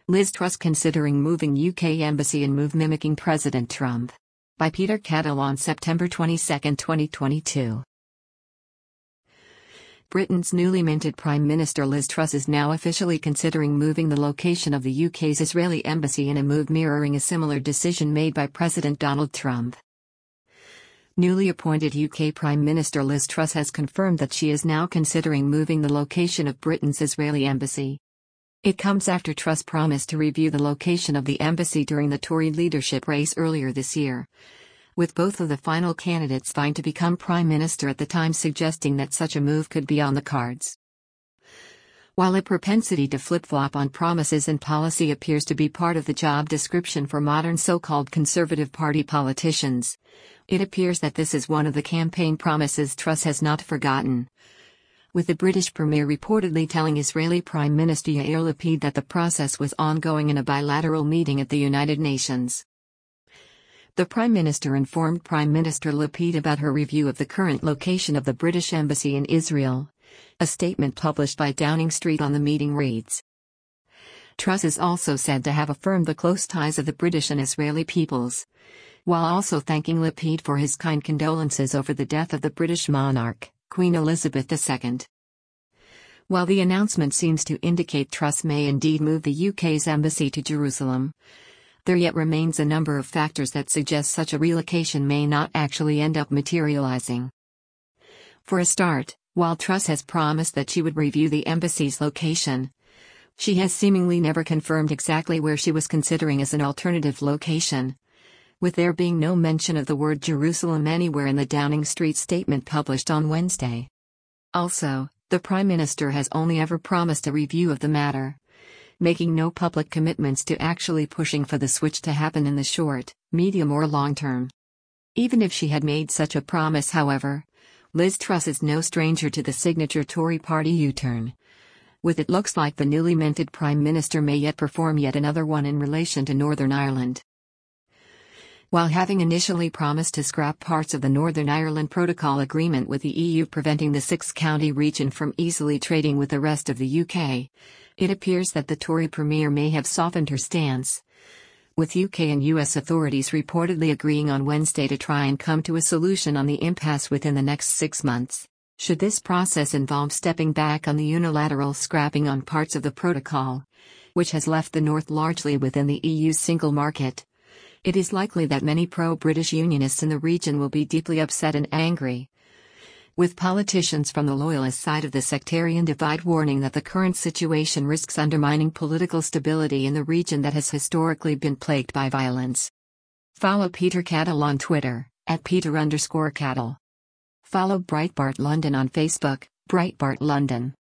Liz Truss considering moving UK embassy and move mimicking President Trump. By Peter Cadell on September 22, 2022. Britain's newly minted Prime Minister Liz Truss is now officially considering moving the location of the UK's Israeli embassy in a move mirroring a similar decision made by President Donald Trump. Newly appointed UK Prime Minister Liz Truss has confirmed that she is now considering moving the location of Britain's Israeli embassy. It comes after Truss promised to review the location of the embassy during the Tory leadership race earlier this year, with both of the final candidates vying to become Prime Minister at the time suggesting that such a move could be on the cards. While a propensity to flip-flop on promises and policy appears to be part of the job description for modern so-called Conservative Party politicians, it appears that this is one of the campaign promises Truss has not forgotten, with the British Premier reportedly telling Israeli Prime Minister Yair Lapid that the process was ongoing in a bilateral meeting at the United Nations. The Prime Minister informed Prime Minister Lapid about her review of the current location of the British Embassy in Israel. A statement published by Downing Street on the meeting reads. Truss is also said to have affirmed the close ties of the British and Israeli peoples, while also thanking Lapid for his kind condolences over the death of the British monarch, Queen Elizabeth II. While the announcement seems to indicate Truss may indeed move the UK's embassy to Jerusalem, there yet remains a number of factors that suggest such a relocation may not actually end up materializing. For a start, while Truss has promised that she would review the embassy's location, she has seemingly never confirmed exactly where she was considering as an alternative location, with there being no mention of the word Jerusalem anywhere in the Downing Street statement published on Wednesday. Also, the Prime Minister has only ever promised a review of the matter, making no public commitments to actually pushing for the switch to happen in the short, medium or long term. Even if she had made such a promise, however, Liz Truss is no stranger to the signature Tory party U-turn. With it looks like the newly minted Prime Minister may yet perform yet another one in relation to Northern Ireland. While having initially promised to scrap parts of the Northern Ireland Protocol Agreement with the EU preventing the six-county region from easily trading with the rest of the UK, it appears that the Tory Premier may have softened her stance, with UK and US authorities reportedly agreeing on Wednesday to try and come to a solution on the impasse within the next 6 months. Should this process involve stepping back on the unilateral scrapping on parts of the protocol, which has left the North largely within the EU's single market, it is likely that many pro-British unionists in the region will be deeply upset and angry, with politicians from the loyalist side of the sectarian divide warning that the current situation risks undermining political stability in the region that has historically been plagued by violence. Follow Peter Cadell on Twitter, @Peter_Cadell. Follow Breitbart London on Facebook, Breitbart London.